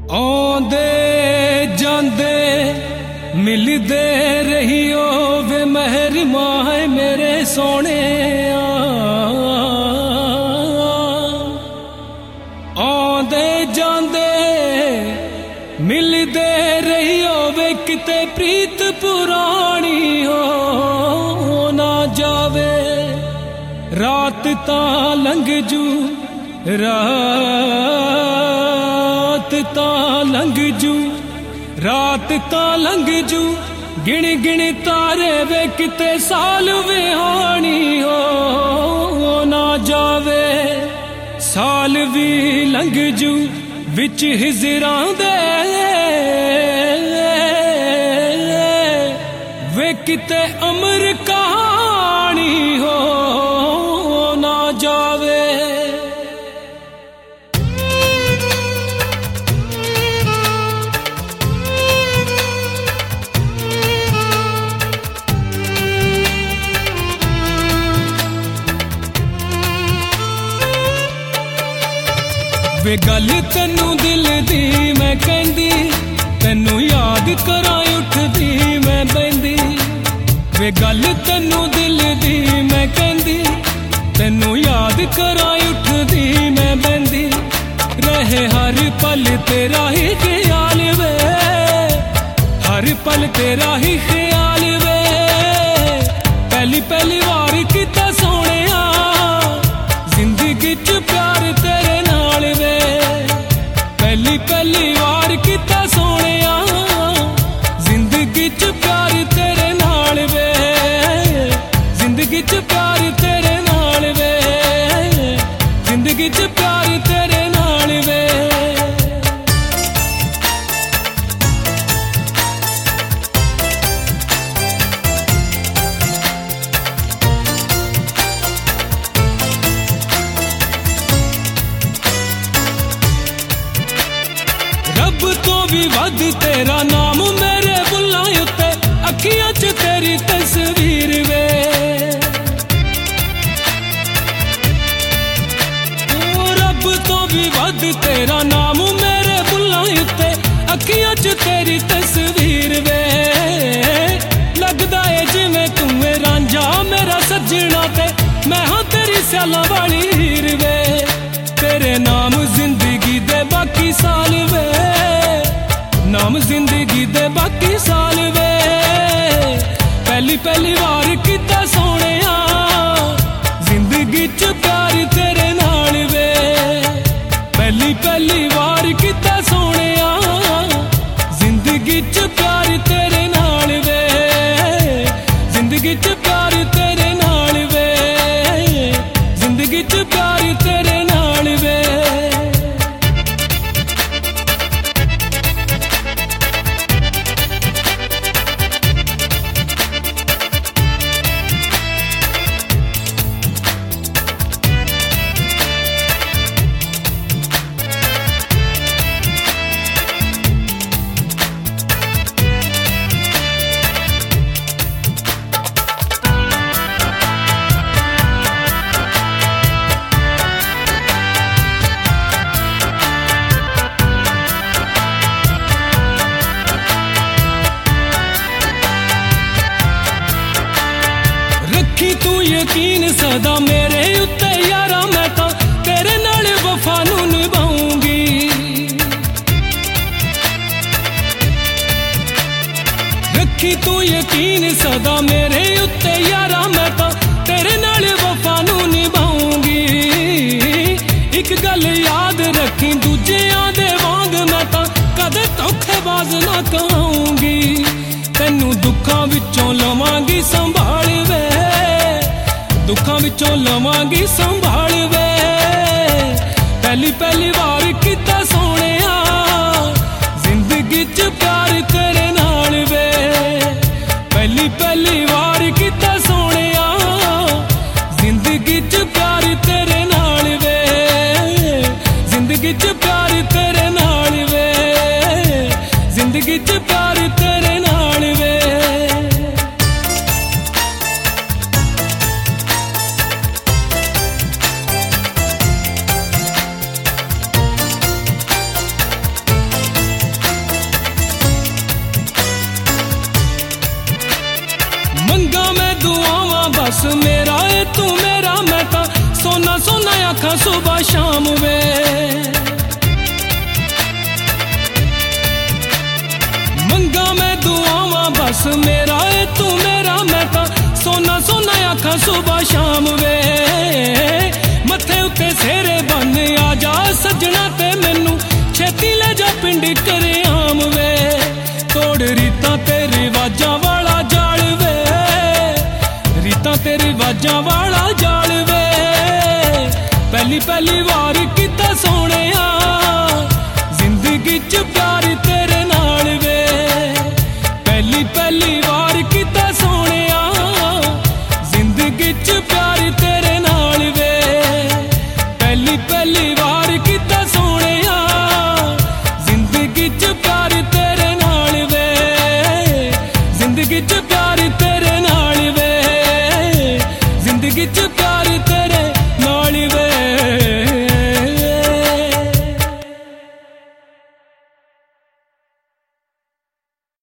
आंदे जांदे मिलदे रहियो वे मेहरमा है मेरे सोने। आंदे जांदे मिलदे रहियो वे किते प्रीत पुरानी हो ना जावे। रात ता लंघ जू रात ता लंघ जू रात ता लंघ जू गिण गिण तारे वे किते साल विहानी हो ना जावे। साल भी लंघ जू विच हिजरां दे वे किते अमर कहानी हो ना जावे। वे गल तेनू दिल दी मैं कहंदी तेनू याद करा उठदी मैं बहंदी। वे गल तेनू दिल दी मैं कहंदी तेनू याद करा उठदी मैं बहंदी। रहे हर पल तेरा ही ख्याल वे हर पल तेरा ही ख्याल वे। पहली पहली बार किता सोहणिया जिंदगी च प्यार तेरे नाल वे। पहली पहली बार किता सोहणिया जिंदगी च प्यार तेरे नाल वे। जिंदगी च प्यार तेरे नाल वे जिंदगी च प्यार तेरे नाल वे। रब तो भी वध तेरा नाम मेरे बुल्लां उत्ते अखियां च तेरी तस्वीर वे। रब तो भी वध तेरा नाम मेरे बुल्लां उत्ते अखियां च तेरी तस्वीर वे। लगदा है जिवें तू है रांझा मेरा सजना ते मैं हां तेरी स्यालां वाली हीर वे। तेरे नाम जिंदगी दे बाकी साल वे नाम जिंदगी दे बाकी साल वे। पहली पहली बार किता सोहणिया जिंदगी च प्यार तेरे नाल वे। पहली पहली बार किता सोहणिया जिंदगी च प्यार तेरे नाल वे। जिंदगी च प्यार तेरे नाल वे जिंदगी च प्यार तेरे नाल वे। रखी तू यकीन सदा मेरे उत्ते यारा मैं तां तेरे नाल वफा नूं निभाऊंगी। रखी तू यकीन सदा मेरे उत्ते यारा मैं तां तेरे नाल वफा नूं निभाऊंगी। एक गल याद रखी दूजियां दे वांग मैं तां कदे धोखेबाज ना कहूंगी। तैनू दुखां विचों लवांगी संभाल वे दुखां विचों लवांगी संभाल वे। पहली पहली बार किता सोहणिया जिंदगी च प्यार तेरे नाल वे। पहली पहली बार किता सोहणिया जिंदगी च प्यार तेरे नाल वे। जिंदगी च प्यार तेरे नाल वे जिंदगी च प्यार तेरे नाल वे। आखा सुबह शाम वे। मंगा मैं दुआवां बस मेरा ए तू मेरा, मैं तां सोना सोना आखा सुबह शाम वे। मत्थे उत्ते सेरे बन आ जा सजना ते मैनू छेती ले जा पिंड करे आम वे। तोड़ रीतां ते रिवाजां वाला जाल वे, रीतां ते रिवाजां वाला जाल वे। पहली पहली वार कीता सोहणिया